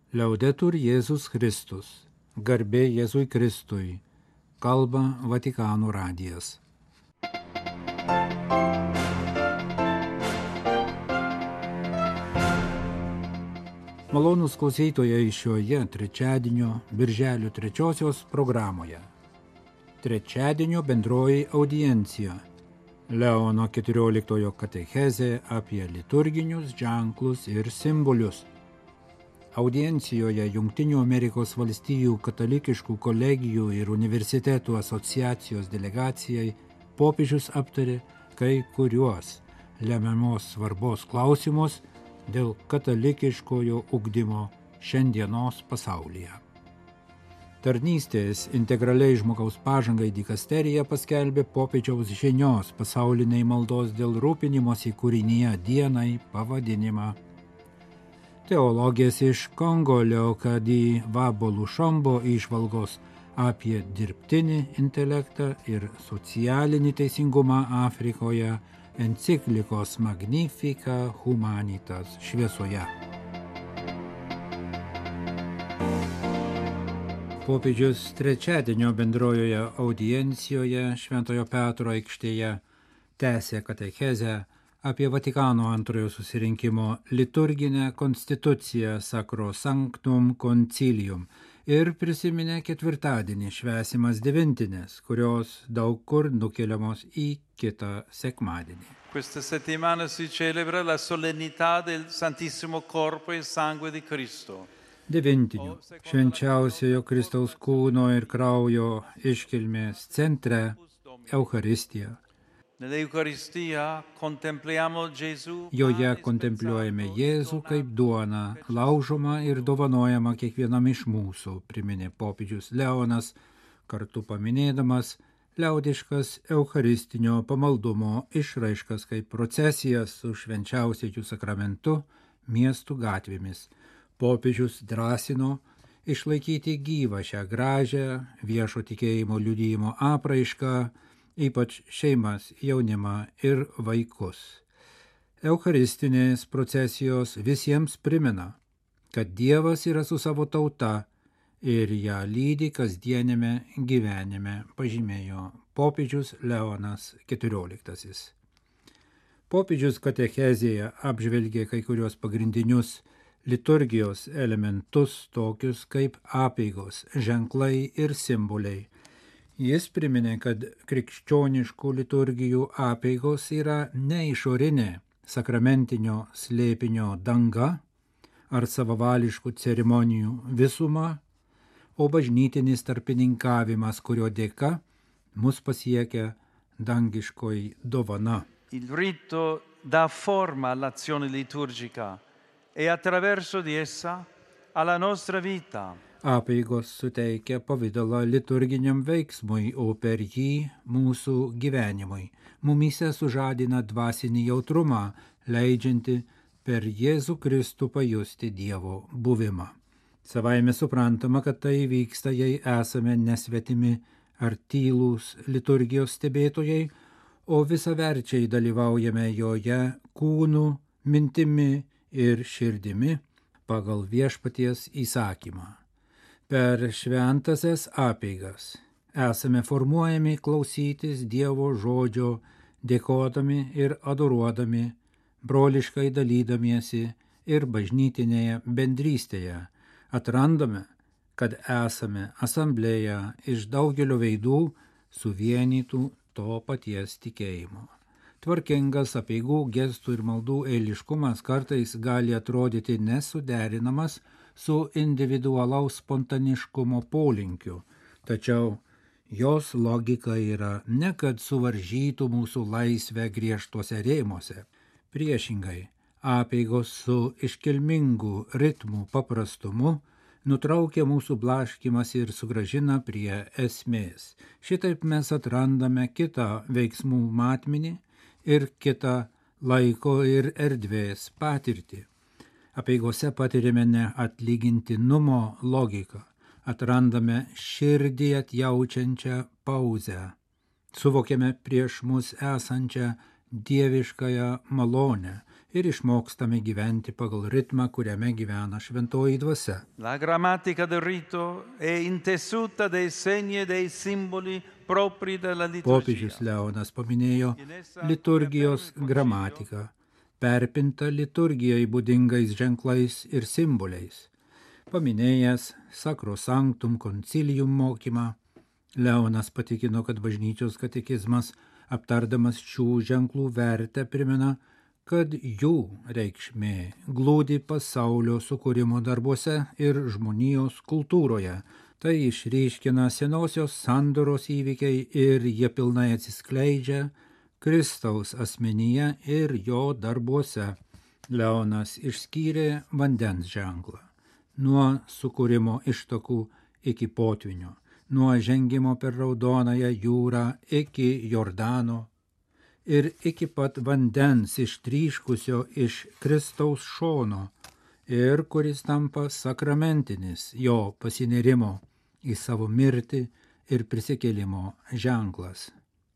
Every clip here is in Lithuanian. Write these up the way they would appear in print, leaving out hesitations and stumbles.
Liaudetur Jėzus Kristus, garbė Jėzui Kristui, kalba Vatikano radijas. Malonūs klausytojai šioje trečiadienio birželio 3 programoje. Trečiadienio bendroji audiencija. Leono 14 katechezė apie liturginius ženklus ir simbolius. Audiencijoje Jungtinių Amerikos valstijų katalikiškų kolegijų ir universitetų asociacijos delegacijai popiežius aptarė kai kuriuos lemiamos svarbos klausimus dėl katalikiškojo ugdymo šiandienos pasaulyje. Tarnystės integraliai žmogaus pažangai dikasterija paskelbė popiežiaus žinios pasauliniai maldos dėl rūpinimosi kūrinyje dienai pavadinimą. Teologės iš Kongo Leokadi Vabolu Šombo įžvalgos apie dirbtinį intelektą ir socialinį teisingumą Afrikoje enciklikos Magnifica Humanitas šviesoje. Popiežius trečiadienio bendrojoje audiencijoje Šventojo Petro aikštėje tęsė katechezę apie Vatikano antrojo susirinkimo liturginę konstituciją Sacrosanctum Concilium ir prisiminė ketvirtadienį švęsimas devintinės, kurios daug kur nukeliamos į kitą sekmadienį. Questa settimana si celebra la solennità del Santissimo Corpo e Sangue di Cristo. Devintinių švenčiausiojo Kristaus kūno ir kraujo iškilmės centre Eucharistija. Joje kontempliuojame Jėzų kaip duoną, laužomą ir dovanojamą kiekvienam iš mūsų, priminė popiežius Leonas, kartu paminėdamas liaudiškas eucharistinio pamaldumo išraiškas kaip procesijas su švenčiausiuoju sakramentu miestų gatvėmis. Popiežius drąsino išlaikyti gyvą šią gražią viešo tikėjimo liudijimo apraišką, ypač šeimas, jaunimą ir vaikus. Eucharistinės procesijos visiems primena, kad Dievas yra su savo tauta ir ją lydi kasdienėme gyvenime, pažymėjo popiežius Leonas XIV. Popiežius katechezėje apžvelgė kai kurios pagrindinius liturgijos elementus, tokius kaip apeigos, ženklai ir simboliai. Jis priminė, kad krikščioniškų liturgijų apeigos yra ne išorinė sakramentinio slėpinio danga ar savavališkų ceremonijų visuma, o bažnytinis tarpininkavimas, kurio dėka mus pasiekia dangiškoji dovana. Il rito dà forma all'azione liturgica e attraverso di essa alla nostra vita. Apeigos suteikia pavidalą liturginiam veiksmui, o per jį mūsų gyvenimui. Mumyse sužadina dvasinį jautrumą, leidžianti per Jėzų Kristų pajusti Dievo buvimą. Savaime suprantama, kad tai vyksta, jei esame nesvetimi ar tylūs liturgijos stebėtojai, o visaverčiai dalyvaujame joje kūnu, mintimi ir širdimi pagal viešpaties įsakymą. Per šventasias apeigas esame formuojami klausytis Dievo žodžio, dėkodami ir adoruodami, broliškai dalydamiesi ir bažnytinėje bendrystėje. Atrandame, kad esame asamblėje iš daugelio veidų suvienytų to paties tikėjimo. Tvarkingas apeigų, gestų ir maldų eiliškumas kartais gali atrodyti nesuderinamas su individualaus spontaniškumo polinkiu, tačiau jos logika yra ne kad suvaržytų mūsų laisvę griežtuose rėmuose. Priešingai, apeigos su iškilmingu ritmų paprastumu nutraukia mūsų blaškymas ir sugrąžina prie esmės. Šitaip mes atrandame kitą veiksmų matmenį ir kitą laiko ir erdvės patirtį. Apeigose patirime neatlygintinumo logiką, atrandame širdį atjaučiančią pauzę, suvokiame prieš mus esančią dieviškąją malonę ir išmokstame gyventi pagal ritmą, kuriame gyvena šventoji dvasia. La grammatica del rito è intessuta dei segni e dei simboli propri della liturgia. Popiežius Leonas paminėjo liturgijos gramatiką, perpinta liturgijai būdingais ženklais ir simboliais. Paminėjęs Sacrosanctum Concilium mokymą, Leonas patikino, kad bažnyčios katekizmas, aptardamas šių ženklų vertę, primena, kad jų reikšmė glūdi pasaulio sukūrimo darbuose ir žmonijos kultūroje. Tai išryškina senosios sandoros įvykiai ir jie pilnai atsiskleidžia Kristaus asmenyje ir jo darbuose. Leonas išskyrė vandens ženklą. Nuo sukūrimo ištakų iki potvynio, nuo žengimo per Raudonąją jūrą iki Jordano ir iki pat vandens ištryškusio iš Kristaus šono ir kuris tampa sakramentinis jo pasinerimo į savo mirtį ir prisikėlimo ženklas.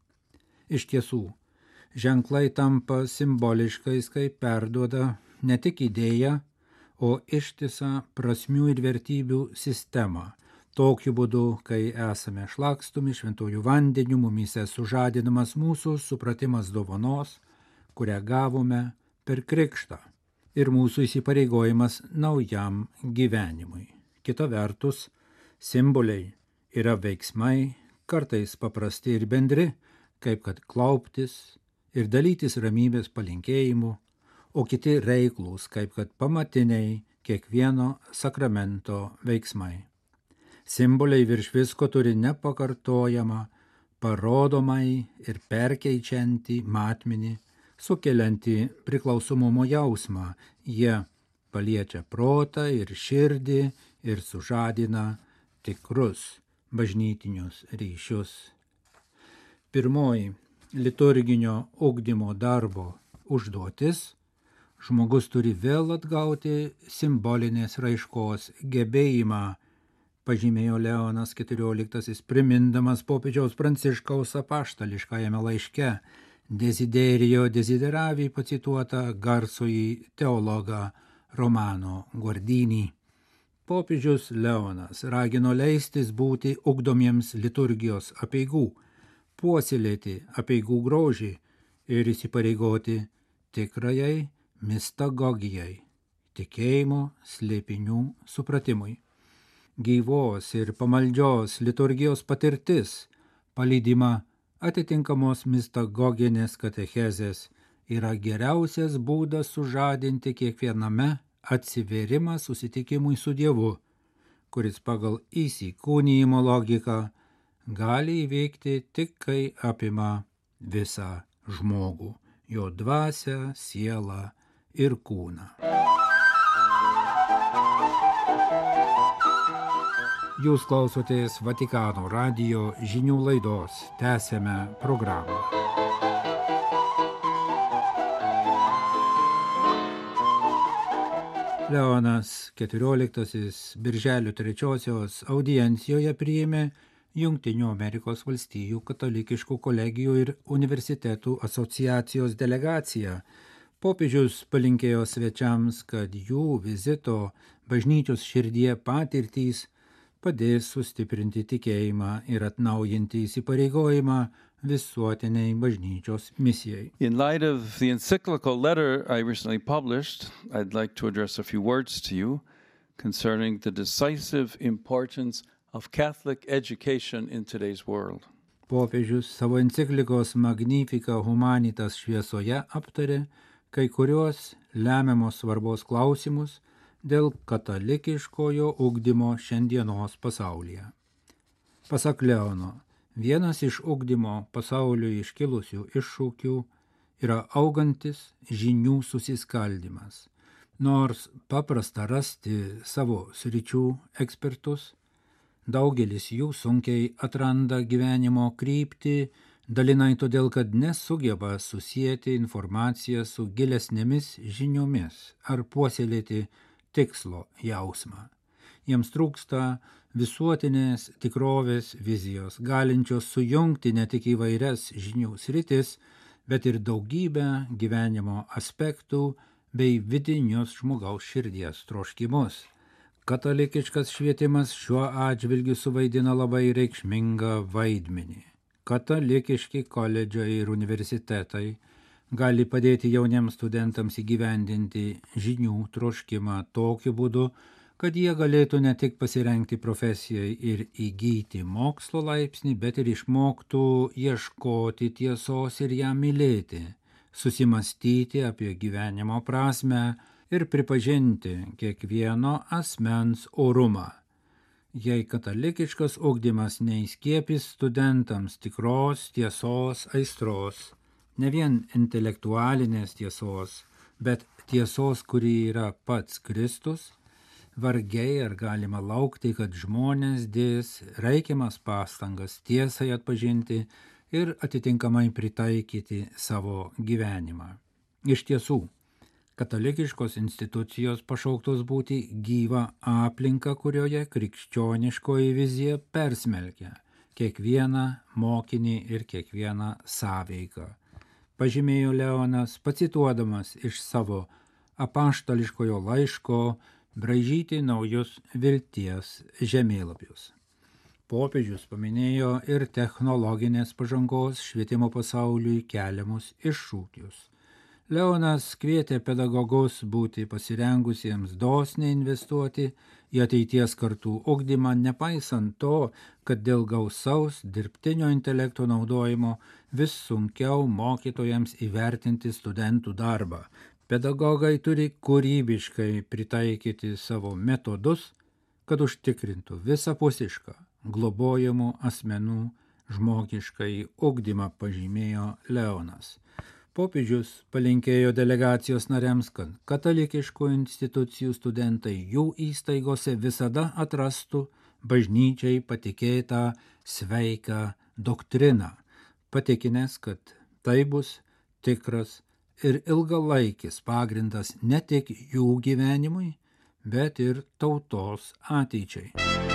Iš tiesų, ženklai tampa simboliškais, kai perduoda ne tik idėją, o ištisą prasmių ir vertybių sistemą. Tokiu būdu, kai esame šlakstomi šventuoju vandeniu, mumyse sužadinamas mūsų supratimas dovanos, kurią gavome per krikštą, ir mūsų įsipareigojimas naujam gyvenimui. Kita vertus, simboliai yra veiksmai, kartais paprasti ir bendri, kaip kad klauptis ir dalytis ramybės palinkėjimu, o kiti reiklūs, kaip kad pamatiniai kiekvieno sakramento veiksmai. Simboliai virš visko turi nepakartojamą, parodomai ir perkeičiantį matmenį, sukeliantį priklausomumo jausmą. Jie paliečia protą ir širdį ir sužadina tikrus bažnytinius ryšius. Pirmoji liturginio ugdymo darbo užduotis – žmogus turi vėl atgauti simbolinės raiškos gebėjimą, pažymėjo Leonas XIV, primindamas popiežiaus Pranciškaus apaštališkajame laiške Desiderio Desideravi pacituotą garsųjį teologą Romano Guardinį. Popiežius Leonas ragino leistis būti ugdomiems liturgijos apeigų, puoselėti apeigų grožį ir įsipareigoti tikrajai mistagogijai, tikėjimo slėpinių supratimui. Gyvos ir pamaldžios liturgijos patirtis, palydima atitinkamos mistagoginės katechezės, yra geriausias būdas sužadinti kiekviename atsivėrimą susitikimui su Dievu, kuris pagal įsikūnijimo logiką gali įveikti tik kai apima visą žmogų, jo dvasią, sielą ir kūną. Jūs klausotės Vatikano radijo žinių laidos. Tęsiame programą. Leonas XIV birželio 3-osios audiencijoje priėmė Jungtinių Amerikos valstijų katalikiškų kolegijų ir universitetų asociacijos delegaciją. Popiežius palinkėjo svečiams, kad jų vizito bažnyčios širdyje patirtys padės sustiprinti tikėjimą ir atnaujinti įsipareigojimą visuotiniai bažnyčios misijai. In light of the encyclical letter I recently published, I'd like to address a few words to you concerning the decisive importance of Catholic education in today's world. Popiežius savo enciklikos Magnificat Humanitas šviesoje aptarė kai kurios lemiamos svarbos klausimus dėl katalikiškojo ugdymo šiandienos pasaulyje. Pasak Leono, vienas iš ugdymo pasauliui iškilusių iššūkių yra augantis žinių susiskaldymas. Nors paprasta rasti savo sričių ekspertus, daugelis jų sunkiai atranda gyvenimo kryptį, dalinai todėl, kad nesugeba susijęti informaciją su gilesnėmis žiniomis ar puoselėti tikslo jausmą. Jiems trūksta visuotinės tikrovės vizijos, galinčios sujungti ne tik įvairias žinių sritis, bet ir daugybę gyvenimo aspektų bei vidinius žmogaus širdies troškimus. Katalikiškas švietimas šiuo atžvilgiu suvaidina labai reikšmingą vaidmenį. Katalikiški koledžai ir universitetai gali padėti jauniems studentams įgyvendinti žinių troškimą tokiu būdu, kad jie galėtų ne tik pasirengti profesijai ir įgyti mokslo laipsnį, bet ir išmoktų ieškoti tiesos ir ją mylėti, susimastyti apie gyvenimo prasmę ir pripažinti kiekvieno asmens orumą. Jei katalikiškas ugdymas neįskiepys studentams tikros tiesos aistros, ne vien intelektualinės tiesos, bet tiesos, kuri yra pats Kristus, vargiai ar galima laukti, kad žmonės dės reikiamas pastangas tiesai atpažinti ir atitinkamai pritaikyti savo gyvenimą. Iš tiesų, katalikiškos institucijos pašauktos būti gyva aplinka, kurioje krikščioniškoji vizija persmelkia kiekvieną mokinį ir kiekvieną sąveiką. Pažymėjo Leonas, pacituodamas iš savo apaštališkojo laiško braižyti naujus vilties žemėlapius. Popiežius paminėjo ir technologinės pažangos švietimo pasauliui keliamus iššūkius. Leonas kvietė pedagogus būti pasirengusiems dosniai investuoti į ateities kartų ugdymą, nepaisant to, kad dėl gausaus dirbtinio intelekto naudojimo vis sunkiau mokytojams įvertinti studentų darbą. Pedagogai turi kūrybiškai pritaikyti savo metodus, kad užtikrintų visapusišką globojamų asmenų žmogiškai ugdymą, pažymėjo Leonas. Popiežius palinkėjo delegacijos nariams, kad katalikiškų institucijų studentai jų įstaigose visada atrastų bažnyčiai patikėtą sveiką doktriną, patikinęs, kad tai bus tikras ir ilgalaikis pagrindas ne tik jų gyvenimui, bet ir tautos ateičiai.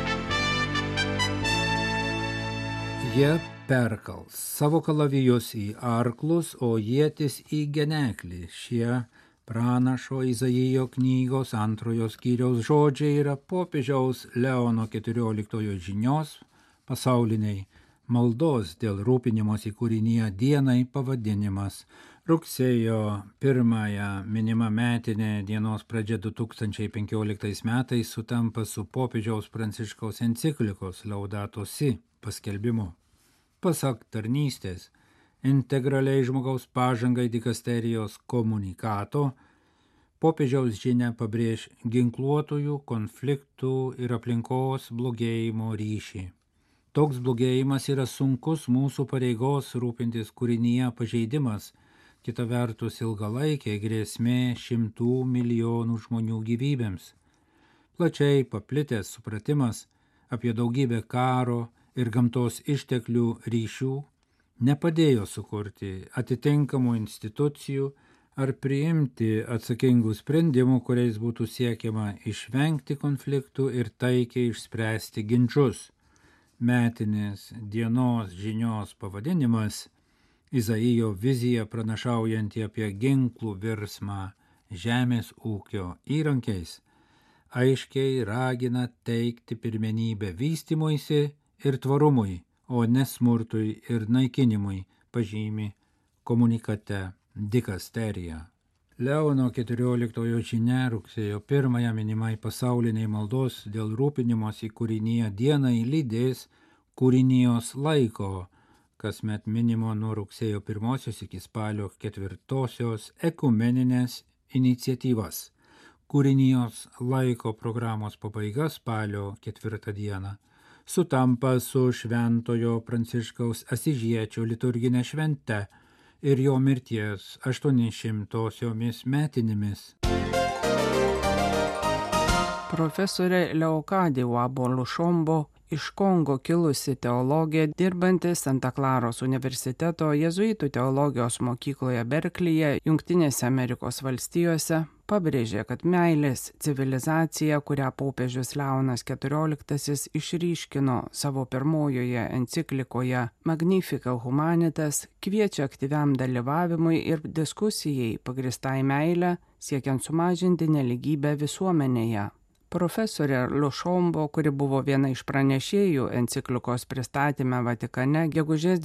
Jie perkals savo kalavijus į arklus, o ietis į geneklį. Šie pranašo Izaijo knygos 2 skyriaus žodžiai yra popiežiaus Leono 14 žinios pasauliniai maldos dėl rūpinimosi kūrinyje dienai pavadinimas. Rugsėjo 1 minima metinė dienos pradžia 2015 metais sutampa su popiežiaus Pranciškaus enciklikos Laudato Si paskelbimu. Pasak tarnystės, integraliai žmogaus pažangai dikasterijos komunikato, popiežiaus žinia pabrėž ginkluotųjų, konfliktų ir aplinkos blogėjimo ryšį. Toks blogėjimas yra sunkus mūsų pareigos rūpintis kūrinyje pažeidimas, kita vertus ilgalaikė grėsmė 100 milijonų žmonių gyvybėms. Plačiai paplitęs supratimas apie daugybę karo ir gamtos išteklių ryšių nepadėjo sukurti atitinkamų institucijų ar priimti atsakingų sprendimų, kuriais būtų siekiama išvengti konfliktų ir taikiai išspręsti ginčus. Metinės dienos žinios pavadinimas Izaijo vizija pranašaujanti apie ginklų virsmą žemės ūkio įrankiais aiškiai ragina teikti pirmenybę vystymuisi ir tvarumui, o ne smurtui ir naikinimui, pažymi komunikate dikasterija. Leono 14 žinia rugsėjo 1 minimai pasauliniai maldos dėl rūpinimosi kūrinyje dienai lydės kūrinijos laiko, kasmet minimo nuo rugsėjo 1 iki spalio 4 ekumeninės iniciatyvas. Kūrinijos laiko programos pabaiga spalio 4 dieną sutampa su Šventojo Pranciškaus Asižiečio liturginė švente ir jo mirties 800-osiomis metinėmis. Profesorė Leokadija Wabo Lushombo Iš Kongo kilusi teologė, dirbanti Santa Klaros universiteto jėzuitų teologijos mokykloje Berklyje, Jungtinėse Amerikos valstijose, pabrėžė, kad meilės civilizacija, kurią popiežius Leonas XIV išryškino savo pirmojoje enciklikoje Magnificat Humanitas, kviečia aktyviam dalyvavimui ir diskusijai pagristai meilę, siekiant sumažinti nelygybę visuomenėje. Profesorė Lušombo, kuri buvo viena iš pranešėjų enciklikos pristatyme Vatikane gegužės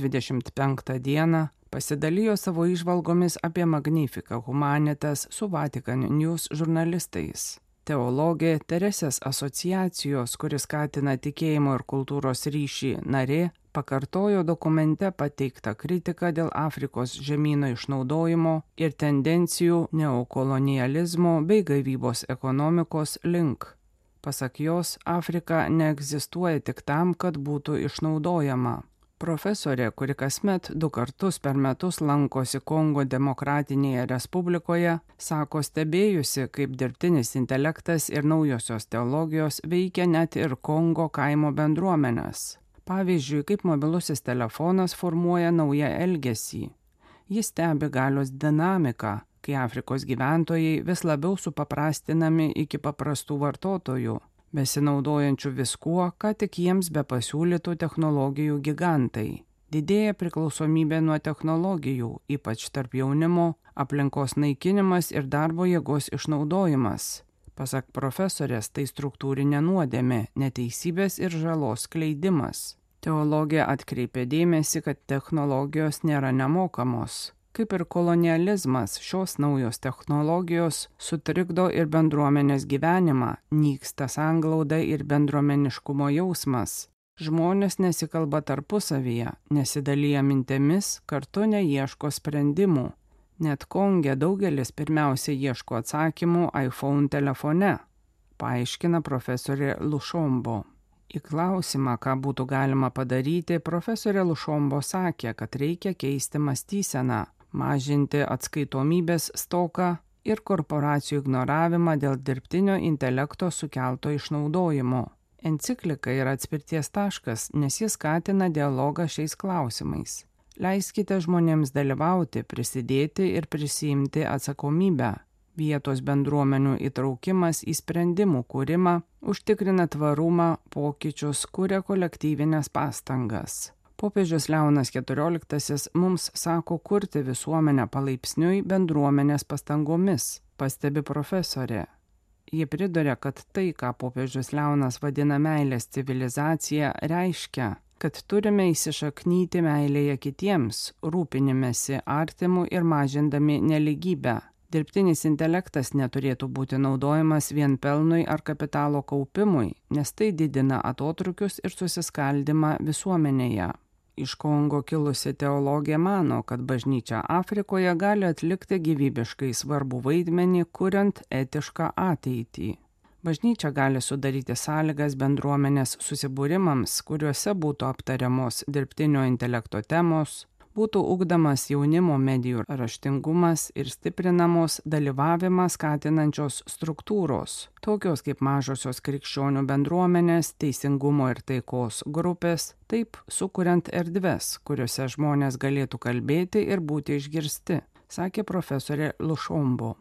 25 dieną, pasidalijo savo įžvalgomis apie Magnificat Humanitas su Vatican News žurnalistais. Teologė Teresės asociacijos, kuris skatina tikėjimo ir kultūros ryšį narė, pakartojo dokumente pateiktą kritiką dėl Afrikos žemyno išnaudojimo ir tendencijų neokolonializmo bei gaivybos ekonomikos link. Pasak jos, Afrika neegzistuoja tik tam, kad būtų išnaudojama. Profesorė, kuri kasmet 2 kartus per metus lankosi Kongo Demokratinėje Respublikoje, sako stebėjusi, kaip dirbtinis intelektas ir naujosios teologijos veikia net ir Kongo kaimo bendruomenės. Pavyzdžiui, kaip mobilusis telefonas formuoja naują elgesį. Jis stebi galios dinamiką, kai Afrikos gyventojai vis labiau supaprastinami iki paprastų vartotojų, besinaudojančių viskuo, ką tik jiems bepasiūlytų technologijų gigantai. Didėja priklausomybė nuo technologijų, ypač tarp jaunimo, aplinkos naikinimas ir darbo jėgos išnaudojimas. Pasak profesorės, tai struktūrinė nuodėmė, neteisybės ir žalos skleidimas. Teologė atkreipė dėmesį, kad technologijos nėra nemokamos. Kaip ir kolonializmas, šios naujos technologijos sutrikdo ir bendruomenės gyvenimą, nyksta sanglauda ir bendruomeniškumo jausmas. Žmonės nesikalba tarpusavyje, nesidalyja mintimis, kartu neieško sprendimų. Net Konge daugelis pirmiausia ieško atsakymų iPhone telefone, paaiškina profesorė Lušombo. Į klausimą, ką būtų galima padaryti, profesorė Lušombo sakė, kad reikia keisti mąstyseną, mažinti atskaitomybės stoką ir korporacijų ignoravimą dėl dirbtinio intelekto sukelto išnaudojimo. Enciklika yra atspirties taškas, nes jis skatina dialogą šiais klausimais. Leiskite žmonėms dalyvauti, prisidėti ir prisiimti atsakomybę. Vietos bendruomenių įtraukimas į sprendimų kūrimą užtikrina tvarumą, pokyčius, kuria kolektyvinės pastangas. Popiežius Leonas XIV mums sako kurti visuomenę palaipsniui bendruomenės pastangomis, pastebi profesorė. Ji priduria, kad tai, ką popiežius Leonas vadina meilės civilizacija, reiškia, kad turime įsišaknyti meilėje kitiems, rūpinimėsi artimu ir mažindami nelygybę. Dirbtinis intelektas neturėtų būti naudojamas vien pelnui ar kapitalo kaupimui, nes tai didina atotrukius ir susiskaldimą visuomenėje. Iš Kongo kilusi teologė mano, kad bažnyčia Afrikoje gali atlikti gyvybiškai svarbų vaidmenį, kuriant etišką ateitį. Bažnyčia gali sudaryti sąlygas bendruomenės susibūrimams, kuriuose būtų aptariamos dirbtinio intelekto temos, būtų ugdomas jaunimo medijų raštingumas ir stiprinamos dalyvavimą skatinančios struktūros, tokios kaip mažosios krikščionių bendruomenės, teisingumo ir taikos grupės, taip sukuriant erdves, kuriuose žmonės galėtų kalbėti ir būti išgirsti, sakė profesorė Lušombo.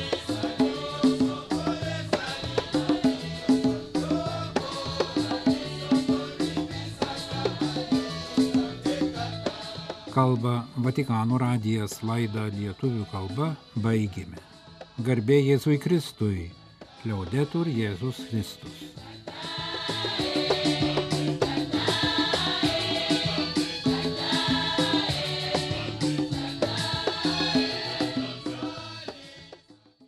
Kalba Vatikano radijas, laidą lietuvių kalba baigėme. Garbė Jėzui Kristui, Liaudetur Jėzus Kristus.